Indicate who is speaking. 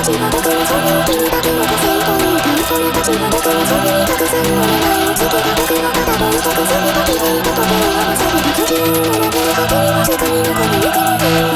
Speaker 1: ちが僕にそれを聞いたけど個性というかそれたちが僕にそれにたくさんの名前をつけた僕はただボイスとくすみが綺麗と時計を合わされた基準の中で果てにわずかに残るぬくもり